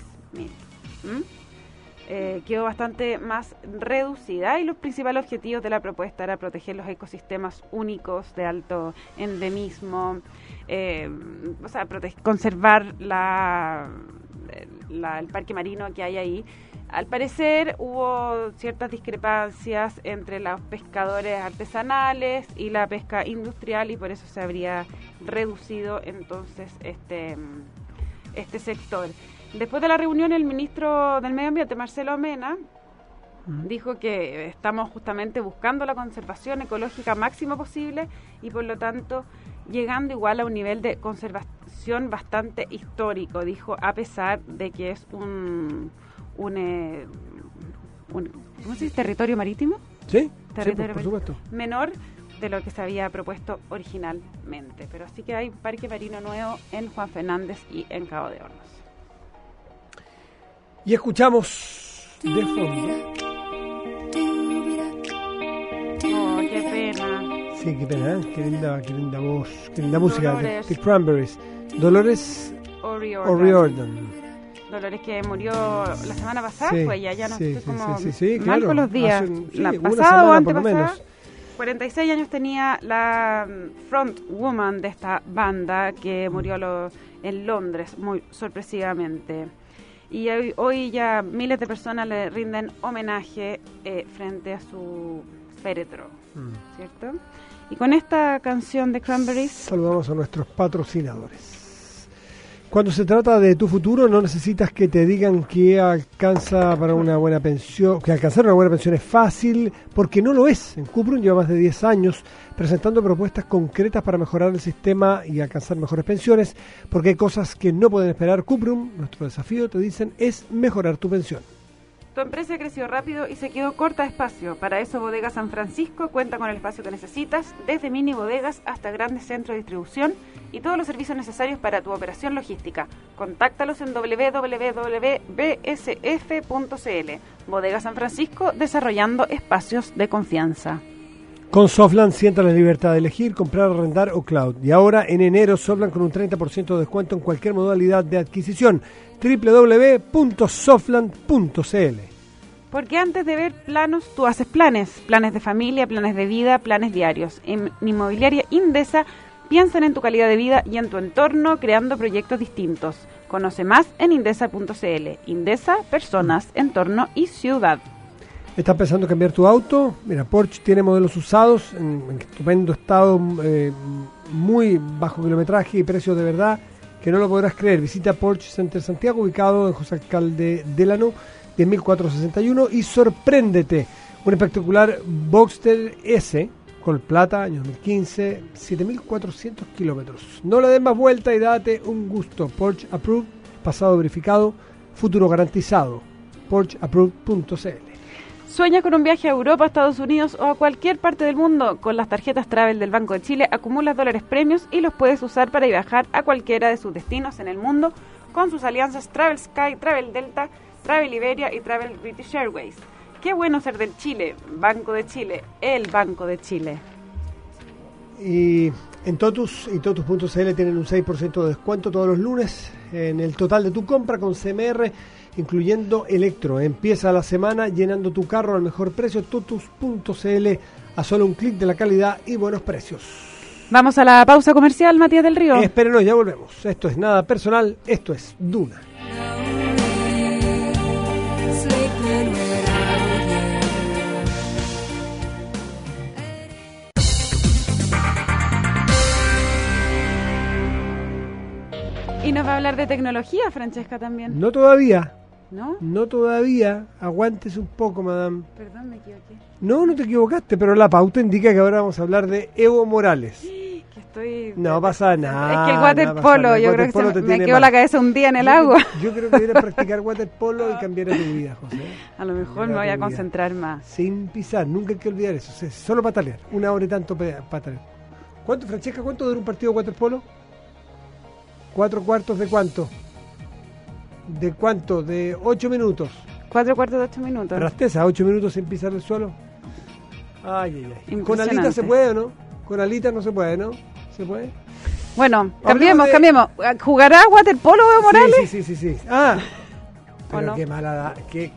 Quedó bastante más reducida y los principales objetivos de la propuesta era proteger los ecosistemas únicos de alto endemismo, conservar el parque marino que hay ahí. Al parecer hubo ciertas discrepancias entre los pescadores artesanales y la pesca industrial y por eso se habría reducido entonces este sector. Después de la reunión, el ministro del Medio Ambiente, Marcelo Mena, dijo que estamos justamente buscando la conservación ecológica máxima posible y por lo tanto llegando igual a un nivel de conservación bastante histórico, dijo, a pesar de que es un ¿cómo se dice? ¿Territorio marítimo? Sí, por supuesto. Menor de lo que se había propuesto originalmente. Pero sí que hay un parque marino nuevo en Juan Fernández y en Cabo de Hornos. Y escuchamos de fondo. Oh, qué pena. Sí, qué pena, ¿eh? Qué linda voz, qué linda música. The Cranberries. Dolores O'Riordan. Dolores que murió la semana pasada, fue ella, ya no estoy como mal claro. con los días. La pasada o antepasada. 46 años tenía la front woman de esta banda que murió en Londres muy sorpresivamente. Y hoy ya miles de personas le rinden homenaje frente a su féretro, ¿cierto? Y con esta canción de Cranberries saludamos a nuestros patrocinadores. Cuando se trata de tu futuro no necesitas que te digan que alcanzar una buena pensión es fácil, porque no lo es. En Cuprum lleva más de 10 años presentando propuestas concretas para mejorar el sistema y alcanzar mejores pensiones, porque hay cosas que no pueden esperar. Cuprum, nuestro desafío, te dicen, es mejorar tu pensión. Tu empresa creció rápido y se quedó corta de espacio. Para eso Bodega San Francisco cuenta con el espacio que necesitas, desde mini bodegas hasta grandes centros de distribución y todos los servicios necesarios para tu operación logística. Contáctalos en www.bsf.cl. Bodega San Francisco, desarrollando espacios de confianza. Con Softland sienta la libertad de elegir, comprar, arrendar o cloud. Y ahora, en enero, Softland con un 30% de descuento en cualquier modalidad de adquisición. www.softland.cl. Porque antes de ver planos, tú haces planes. Planes de familia, planes de vida, planes diarios. En Inmobiliaria Indesa piensan en tu calidad de vida y en tu entorno, creando proyectos distintos. Conoce más en indesa.cl. Indesa, personas, entorno y ciudad. ¿Estás pensando en cambiar tu auto? Mira, Porsche tiene modelos usados en estupendo estado, muy bajo kilometraje y precios de verdad que no lo podrás creer. Visita Porsche Center Santiago, ubicado en José Alcalde Delano, 10.461, y sorpréndete. Un espectacular Boxster S, con plata, año 2015, 7.400 kilómetros. No le des más vuelta y date un gusto. Porsche Approved, pasado verificado, futuro garantizado. PorscheApproved.cl. ¿Sueñas con un viaje a Europa, Estados Unidos o a cualquier parte del mundo? Con las tarjetas Travel del Banco de Chile acumulas dólares premios y los puedes usar para viajar a cualquiera de sus destinos en el mundo con sus alianzas Travel Sky, Travel Delta, Travel Iberia y Travel British Airways. Qué bueno ser del Chile, Banco de Chile, el Banco de Chile. Y en Totus y Totus.cl tienen un 6% de descuento todos los lunes en el total de tu compra con CMR, incluyendo electro. Empieza la semana llenando tu carro al mejor precio. Totus.cl, a solo un clic de la calidad y buenos precios. Vamos a la pausa comercial, Matías del Río. Espérenos, ya volvemos. Esto es Nada Personal, esto es Duna. Y nos va a hablar de tecnología, Francesca, también. No todavía. ¿No? No todavía. Aguántese un poco, madame. Perdón, me equivoqué. No te equivocaste, pero la pauta indica que ahora vamos a hablar de Evo Morales. Que estoy... No pasa nada. Es que el waterpolo, yo creo que me quedó la cabeza un día en el agua. Yo creo que deberías practicar waterpolo y cambiar tu vida, José. A lo mejor me voy a concentrar más. Sin pisar, nunca hay que olvidar eso. Solo patalear, 1 hora y tanto patalear. ¿Cuánto, Francesca, cuánto dura un partido de waterpolo? 4 cuartos de cuánto? ¿De cuánto? De 8 minutos. 4 cuartos de 8 minutos. ¿Rasteza? 8 minutos sin pisar el suelo. Ay. ¿Con alitas se puede o no? Con alitas no se puede, ¿no? ¿Se puede? Bueno, cambiemos. ¿Jugará waterpolo Evo Morales? Sí. Ah, pero no? Qué mala...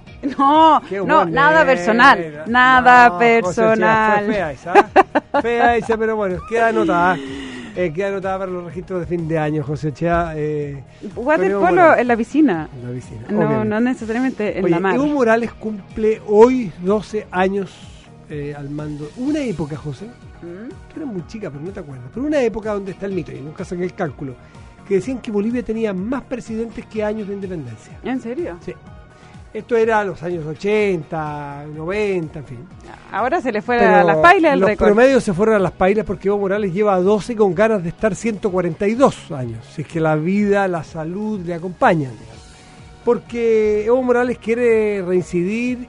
No, nada personal. Nada personal. Fue fea esa. Fea esa, pero bueno, queda anotada. Queda anotada para los registros de fin de año, José Chea. Waterpolo en la piscina. En la piscina. No necesariamente en la mar. Evo Morales cumple hoy 12 años al mando. Una época, José, tú eres muy chica, pero no te acuerdas, pero una época donde está el mito, y nunca saqué el cálculo, que decían que Bolivia tenía más presidentes que años de independencia. ¿En serio? Sí. Esto era los años 80, 90, en fin. Ahora se le fue a las pailas el récord. Los promedios se fueron a las pailas porque Evo Morales lleva 12 con ganas de estar 142 años. Si es que la vida, la salud le acompañan. Porque Evo Morales quiere reincidir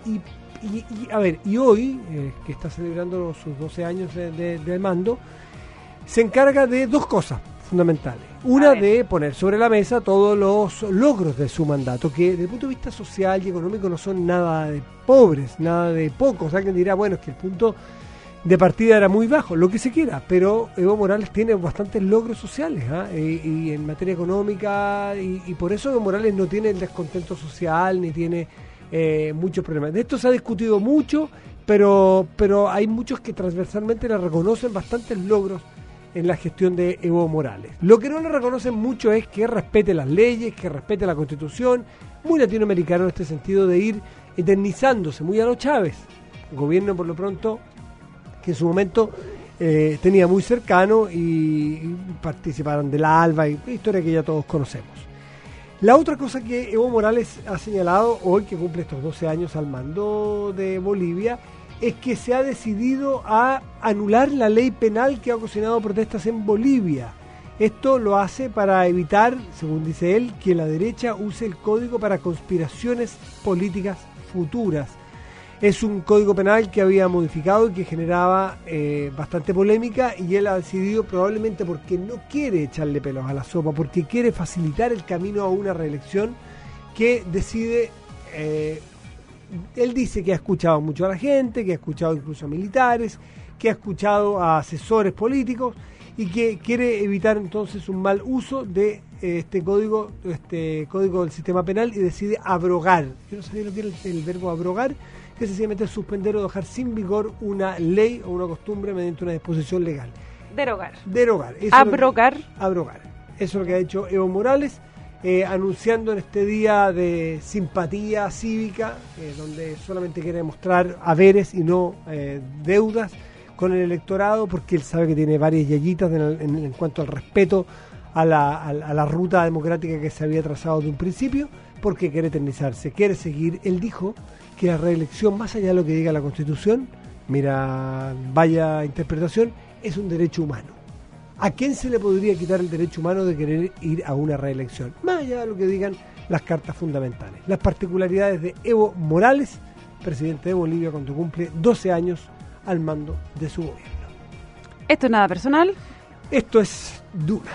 y hoy, que está celebrando sus 12 años de mando, se encarga de 2 cosas fundamentales. Una, de poner sobre la mesa todos los logros de su mandato, que desde el punto de vista social y económico no son nada de pobres, nada de pocos. Alguien dirá, bueno, es que el punto de partida era muy bajo, lo que se quiera, pero Evo Morales tiene bastantes logros sociales, y en materia económica, y por eso Evo Morales no tiene el descontento social, ni tiene muchos problemas. De esto se ha discutido mucho, pero hay muchos que transversalmente le reconocen bastantes logros en la gestión de Evo Morales. Lo que no le reconocen mucho es que respete las leyes, que respete la Constitución, muy latinoamericano en este sentido de ir eternizándose, muy a lo Chávez, gobierno por lo pronto que en su momento tenía muy cercano y participaron de la ALBA, y historia que ya todos conocemos. La otra cosa que Evo Morales ha señalado hoy, que cumple estos 12 años al mando de Bolivia, es que se ha decidido a anular la ley penal que ha ocasionado protestas en Bolivia. Esto lo hace para evitar, según dice él, que la derecha use el código para conspiraciones políticas futuras. Es un código penal que había modificado y que generaba bastante polémica, y él ha decidido, probablemente porque no quiere echarle pelos a la sopa, porque quiere facilitar el camino a una reelección, que decide... Él dice que ha escuchado mucho a la gente, que ha escuchado incluso a militares, que ha escuchado a asesores políticos, y que quiere evitar entonces un mal uso de este código del sistema penal, y decide abrogar. Yo no sabía lo que era el verbo abrogar, que es sencillamente suspender o dejar sin vigor una ley o una costumbre mediante una disposición legal. Derogar. Abrogar. Eso es lo que ha hecho Evo Morales. Anunciando en este día de simpatía cívica, donde solamente quiere mostrar haberes y no deudas con el electorado, porque él sabe que tiene varias yayitas en cuanto al respeto a la ruta democrática que se había trazado de un principio, porque quiere eternizarse, quiere seguir. Él dijo que la reelección, más allá de lo que diga la Constitución, mira, vaya interpretación, es un derecho humano. ¿A quién se le podría quitar el derecho humano de querer ir a una reelección? Más allá de lo que digan las cartas fundamentales. Las particularidades de Evo Morales presidente de Bolivia, cuando cumple 12 años al mando de su gobierno. Esto es nada personal. Esto es Duna.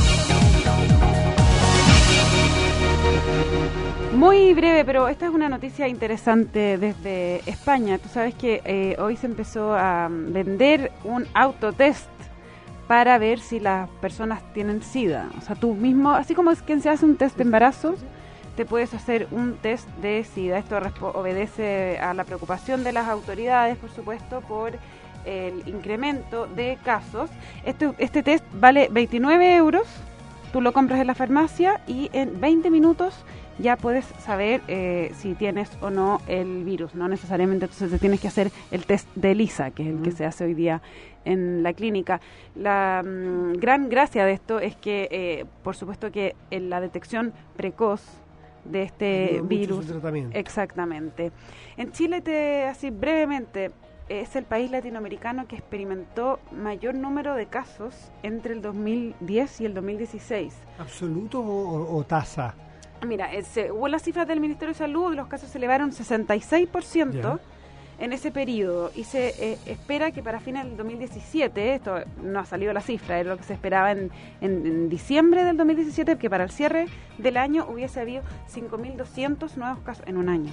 Muy breve, pero esta es una noticia interesante desde España. Tú sabes que hoy se empezó a vender un autotest para ver si las personas tienen SIDA. O sea, tú mismo, así como es quien se hace un test de embarazo, te puedes hacer un test de SIDA. Esto obedece a la preocupación de las autoridades, por supuesto, por el incremento de casos. Este test vale 29 euros, tú lo compras en la farmacia y en 20 minutos ya puedes saber si tienes o no el virus. No necesariamente entonces te tienes que hacer el test de ELISA, que es el que se hace hoy día en la clínica. La gran gracia de esto es que, por supuesto que en la detección precoz de este virus, exactamente. En Chile, así brevemente, es el país latinoamericano que experimentó mayor número de casos entre el 2010 y el 2016. ¿Absoluto o tasa? Mira, según las cifras del Ministerio de Salud, los casos se elevaron 66% en ese periodo y se espera que para fines del 2017, esto no ha salido la cifra, era lo que se esperaba en diciembre del 2017, que para el cierre del año hubiese habido 5.200 nuevos casos en un año.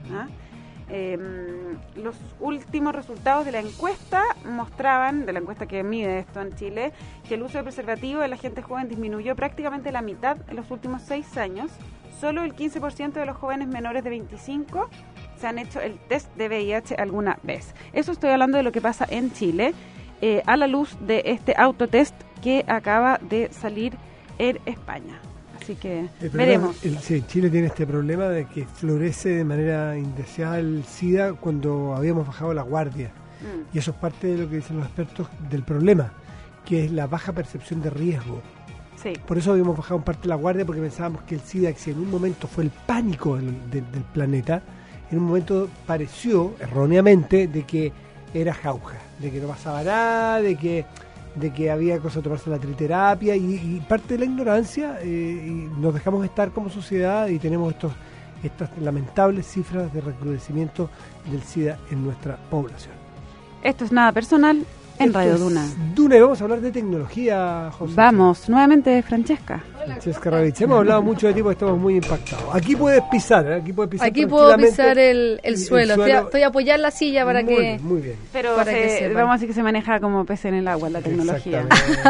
Los últimos resultados de la encuesta mostraban, de la encuesta que mide esto en Chile, que el uso de preservativo de la gente joven disminuyó prácticamente la mitad en los últimos 6 años. Solo el 15% de los jóvenes menores de 25 se han hecho el test de VIH alguna vez. Eso estoy hablando de lo que pasa en Chile, a la luz de este autotest que acaba de salir en España. Así que veremos. Chile tiene este problema de que florece de manera indeseada el SIDA cuando habíamos bajado la guardia. Y eso es parte de lo que dicen los expertos del problema, que es la baja percepción de riesgo. Sí. Por eso habíamos bajado en parte la guardia, porque pensábamos que el SIDA, que en un momento fue el pánico del planeta, en un momento pareció, erróneamente, de que era jauja, de que no pasaba nada, de que había cosas de tomarse la triterapia y parte de la ignorancia, y nos dejamos estar como sociedad y tenemos estas lamentables cifras de recrudecimiento del SIDA en nuestra población. Esto es nada personal en Radio Duna. Duna, y vamos a hablar de tecnología, José. Vamos, nuevamente Francesca. Francesca Ravich, hemos hablado mucho de ti porque estamos muy impactados. Aquí puedes pisar, Aquí puedo pisar el suelo. Estoy a apoyar la silla para que... Muy bien. Pero vamos a decir que se maneja como pez en el agua la tecnología.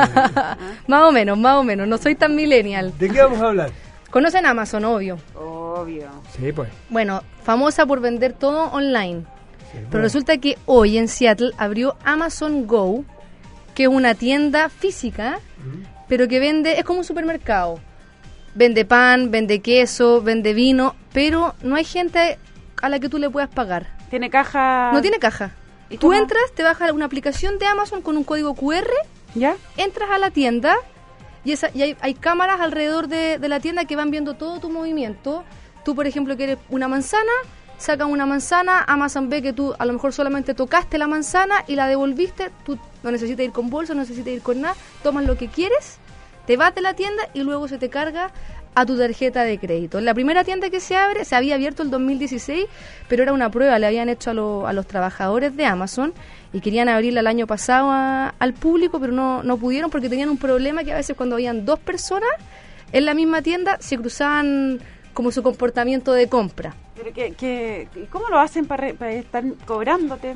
Más o menos. No soy tan millennial. ¿De qué vamos a hablar? ¿Conocen Amazon, obvio? Obvio. Sí, pues. Bueno, famosa por vender todo online. Sí, pero resulta que hoy en Seattle abrió Amazon Go, que es una tienda física, pero que es como un supermercado. Vende pan, vende queso, vende vino, pero no hay gente a la que tú le puedas pagar. ¿Tiene caja? No tiene caja. Tú entras, te bajas una aplicación de Amazon con un código QR, ¿ya? Entras a la tienda y hay cámaras alrededor de la tienda que van viendo todo tu movimiento. Tú, por ejemplo, quieres una manzana, sacan una manzana, Amazon ve que tú a lo mejor solamente tocaste la manzana y la devolviste, tú no necesitas ir con bolsa, no necesitas ir con nada, tomas lo que quieres, te vas de la tienda y luego se te carga a tu tarjeta de crédito. La primera tienda que se abre, se había abierto el 2016, pero era una prueba, le habían hecho a los trabajadores de Amazon y querían abrirla el año pasado al público, pero no pudieron porque tenían un problema que a veces cuando habían 2 personas en la misma tienda se cruzaban como su comportamiento de compra. ¿Pero cómo lo hacen para estar cobrándote?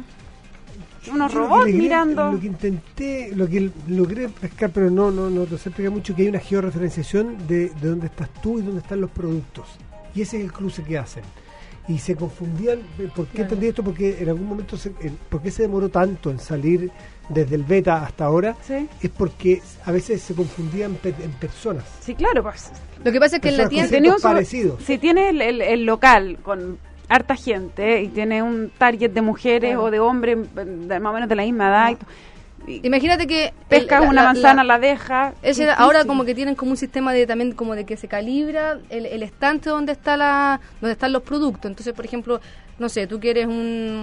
Unos robots mirando. Lo que logré pescar, pero no te sé explicar mucho, que hay una georreferenciación de dónde estás tú y dónde están los productos. Y ese es el cruce que hacen. Y se confundían. ¿Por qué entendí esto? Porque en algún momento, ¿por qué se demoró tanto en salir desde el beta hasta ahora? ¿Sí? Es porque a veces se confundían en personas. Sí, claro, pues. Lo que pasa es que en la tienda tenía parecidos. Si tienes el local con harta gente y tiene un target de mujeres o de hombres más o menos de la misma edad. Imagínate que pescas una manzana, la deja. Ahora como que tienen como un sistema también como de que se calibra el estante donde están los productos. Entonces, por ejemplo, no sé, tú quieres un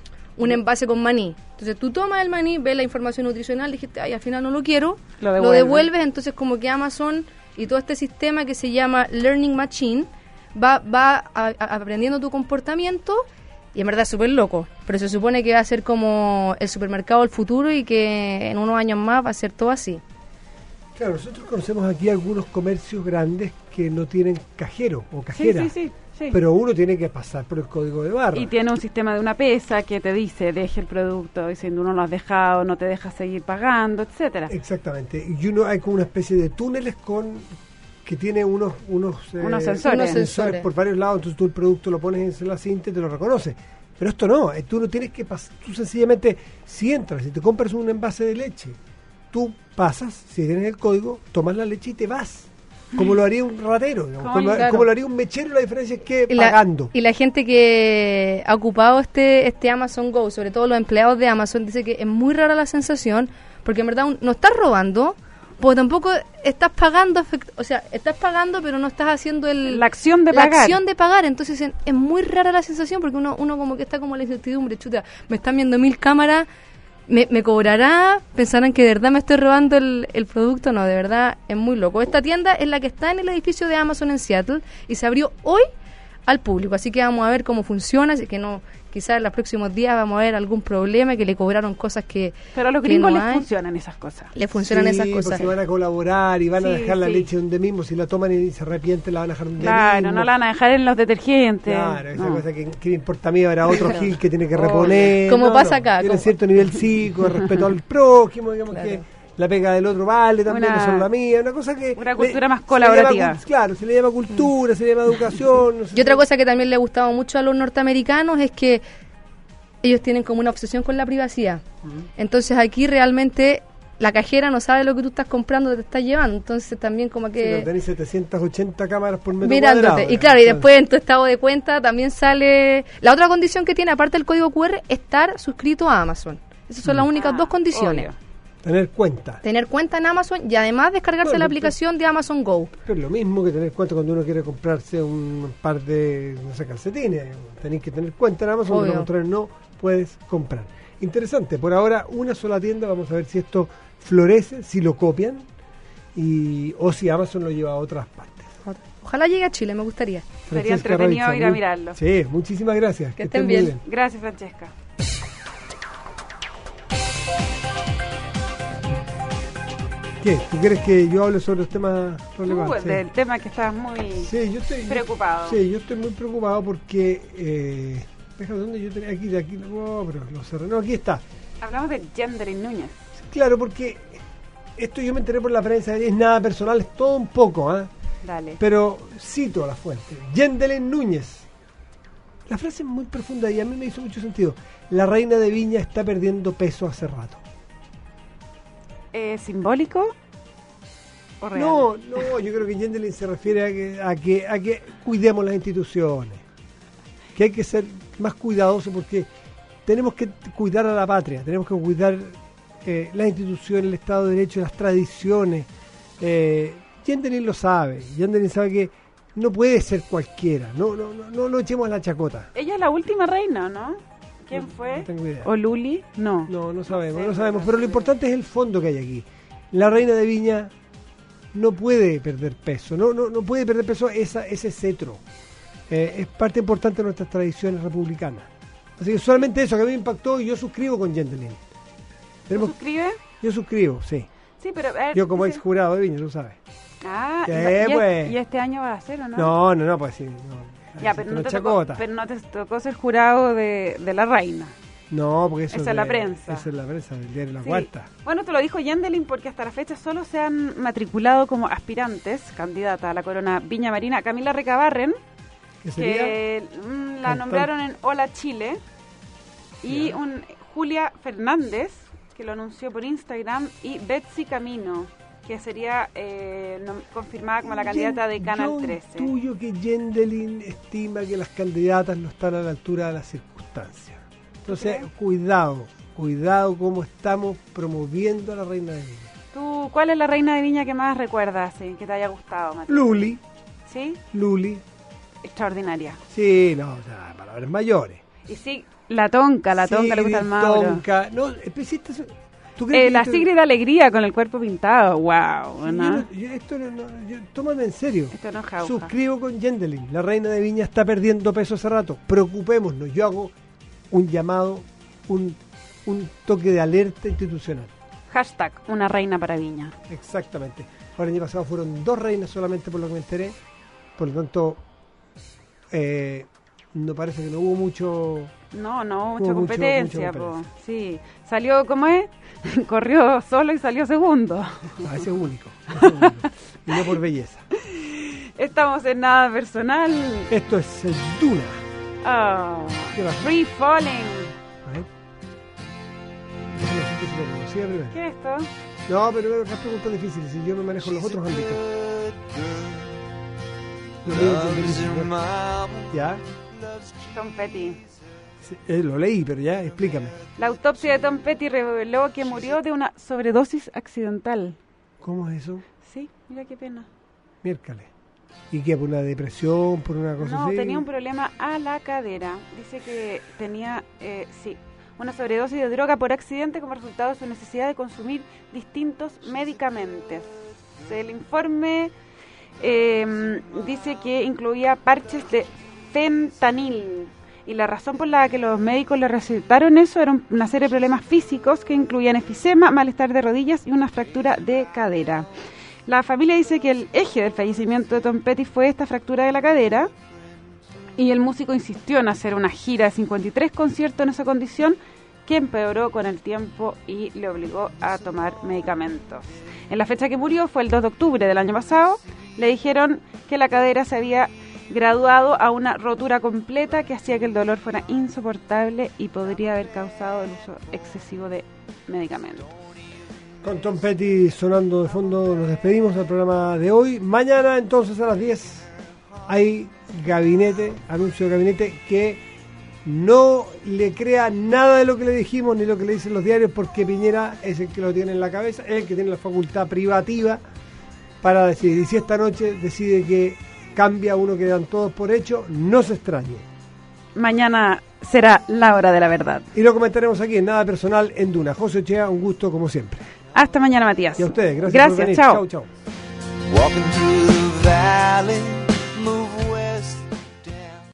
envase con maní. Entonces tú tomas el maní, ves la información nutricional, dijiste, al final no lo quiero, lo devuelves. Entonces como que Amazon y todo este sistema que se llama Learning Machine va aprendiendo tu comportamiento Y en verdad es súper loco, pero se supone que va a ser como el supermercado del futuro y que en unos años más va a ser todo así. Claro, nosotros conocemos aquí algunos comercios grandes que no tienen cajero o cajera. Sí. Pero uno tiene que pasar por el código de barra. Y tiene un sistema de una pesa que te dice, deje el producto, y si no lo has dejado, no te deja seguir pagando, etcétera. Exactamente. Y uno hay como una especie de túneles que tiene unos sensores por varios lados, entonces tú el producto lo pones en la cinta y te lo reconoce. Pero esto no, tú no tienes que pasar, tú sencillamente, si entras y te compras un envase de leche, tú pasas, si tienes el código, tomas la leche y te vas. Como lo haría un ratero, como lo haría un mechero, la diferencia es que pagando. Y la gente que ha ocupado este Amazon Go, sobre todo los empleados de Amazon, dice que es muy rara la sensación, porque en verdad no estás robando, porque tampoco estás pagando, estás pagando, pero no estás haciendo la acción de pagar. Entonces es muy rara la sensación, porque uno como que está como la incertidumbre, chuta, me están viendo 1000 cámaras, me cobrará, pensarán que de verdad me estoy robando el producto. No, de verdad es muy loco. Esta tienda es la que está en el edificio de Amazon en Seattle y se abrió hoy al público, así que vamos a ver cómo funciona, así que no, quizás en los próximos días vamos a ver algún problema, que le cobraron cosas que pero a los gringos les funcionan esas cosas. Les funcionan esas cosas. Porque van a colaborar y van a dejar la leche donde mismo, si la toman y se arrepienten la van a dejar donde mismo. Claro, no la van a dejar en los detergentes. Claro, esa cosa que me importa a mí, era otro gil que tiene que reponer. Como pasa acá. Tiene cierto nivel psico, respeto al prójimo, digamos que la pega del otro vale también, no solo la mía, una cosa que... Una cultura más colaborativa. Se le llama cultura, se le llama educación. Y otra cosa que también le ha gustado mucho a los norteamericanos es que ellos tienen como una obsesión con la privacidad. Entonces aquí realmente la cajera no sabe lo que tú estás comprando, te estás llevando, entonces también como que... tenés 780 cámaras por metro mirándote cuadrado. Y claro, y después en tu estado de cuenta también sale... La otra condición que tiene, aparte del código QR, es estar suscrito a Amazon. Esas son las únicas dos condiciones. Obvio. Tener cuenta en Amazon y además descargarse la aplicación de Amazon Go. Es lo mismo que tener cuenta cuando uno quiere comprarse un par de calcetines. Tenéis que tener cuenta en Amazon, de lo contrario no puedes comprar. Interesante, por ahora una sola tienda, vamos a ver si esto florece, si lo copian o si Amazon lo lleva a otras partes. Ojalá llegue a Chile, me gustaría. Sería entretenido ir a mirarlo. Sí, muchísimas gracias. Que estén bien. Gracias, Francesca. ¿Qué? ¿Tú quieres que yo hable sobre los temas relevantes? Del tema que estás muy preocupado. Yo estoy muy preocupado porque... déjame, ¿dónde yo tenía? Aquí, pero lo cerré. No, aquí está. Hablamos de Yendelin Núñez. Claro, porque esto yo me enteré por la prensa, es nada personal, es todo un poco, Dale. Pero cito la fuente. Yendelin Núñez. La frase es muy profunda y a mí me hizo mucho sentido. La reina de Viña está perdiendo peso hace rato. ¿Simbólico o real? No, yo creo que Yendelin se refiere a que cuidemos las instituciones, que hay que ser más cuidadosos porque tenemos que cuidar a la patria, tenemos que cuidar las instituciones, el Estado de Derecho, las tradiciones. Yendelin lo sabe, Yendelin sabe que no puede ser cualquiera, no lo echemos a la chacota. Ella es la última reina, ¿no? ¿Quién fue? No tengo idea. ¿O Luli? No sabemos, pero lo importante es el fondo que hay aquí. La reina de Viña no puede perder peso, no puede perder peso ese cetro. Es parte importante de nuestras tradiciones republicanas. Así que solamente eso que a mí me impactó y yo suscribo con Yendelin. ¿Tú suscribes? Yo suscribo, sí. Sí, pero yo como ex jurado de Viña, tú sabes. ¿Y este año va a ser o no? No, pues sí. No. Ya, pero no te tocó ser jurado de la reina. No, porque esa es la prensa. Esa es la prensa del diario La Cuarta. Bueno, te lo dijo Yendelin porque hasta la fecha solo se han matriculado como aspirantes, candidata a la corona Viña Marina, Camila Recabarren, que la nombraron en Hola Chile, y Julia Fernández, que lo anunció por Instagram, y Betsy Camino, que sería confirmada como la candidata de Canal 13. Tuyo que Yendelin estima que las candidatas no están a la altura de las circunstancias. Entonces, cuidado cómo estamos promoviendo a la reina de Viña. ¿Tú cuál es la reina de Viña que más recuerdas, que te haya gustado, Mateo? Luli. ¿Sí? Luli. Extraordinaria. Sí, palabras mayores. Y sí, la tonca le gusta al Mauro. Tonca, no, especista. La Sigrid de Alegría con el cuerpo pintado, wow, ¿no? Tómame en serio. Esto no es jauja. Suscribo con Yendelin. La reina de Viña está perdiendo peso hace rato. Preocupémonos. Yo hago un llamado, un toque de alerta institucional. Hashtag una reina para Viña. Exactamente. Ahora, el año pasado fueron 2 reinas solamente, por lo que me enteré. Por lo tanto, no parece que no hubo mucho... No, mucha competencia. Sí, salió, ¿cómo es? Corrió solo y salió segundo. Ese es único. Y no por belleza. Estamos en Nada Personal. Esto es el Duna. Oh, Free Falling. ¿Qué es esto? No, pero acá preguntas difíciles. Si yo me manejo en los otros ámbitos. ¿Ya? Tom Petty. Sí, lo leí, pero ya, explícame. La autopsia de Tom Petty reveló que murió de una sobredosis accidental. ¿Cómo es eso? Sí, mira qué pena. Miércoles. ¿Y qué? ¿Por una depresión? ¿Por una cosa así? No, tenía un problema a la cadera. Dice que tenía, una sobredosis de droga por accidente como resultado de su necesidad de consumir distintos medicamentos. El informe dice que incluía parches de fentanil. Y la razón por la que los médicos le recetaron eso era una serie de problemas físicos que incluían efisema, malestar de rodillas y una fractura de cadera. La familia dice que el eje del fallecimiento de Tom Petty fue esta fractura de la cadera y el músico insistió en hacer una gira de 53 conciertos en esa condición que empeoró con el tiempo y le obligó a tomar medicamentos. En la fecha que murió fue el 2 de octubre del año pasado. Le dijeron que la cadera se había graduado a una rotura completa que hacía que el dolor fuera insoportable y podría haber causado el uso excesivo de medicamentos. Con Tom Petty sonando de fondo nos despedimos del programa de hoy. Mañana entonces a las 10 hay gabinete, anuncio de gabinete, que no le crea nada de lo que le dijimos ni lo que le dicen los diarios, porque Piñera es el que lo tiene en la cabeza, es el que tiene la facultad privativa para decidir. Y si esta noche decide que cambia uno que dan todos por hecho, no se extrañe. Mañana será la hora de la verdad. Y lo comentaremos aquí en Nada Personal en Duna. José Ochea, un gusto como siempre. Hasta mañana, Matías. Y a ustedes, gracias por venir. Chao. Chao. Walking through the valley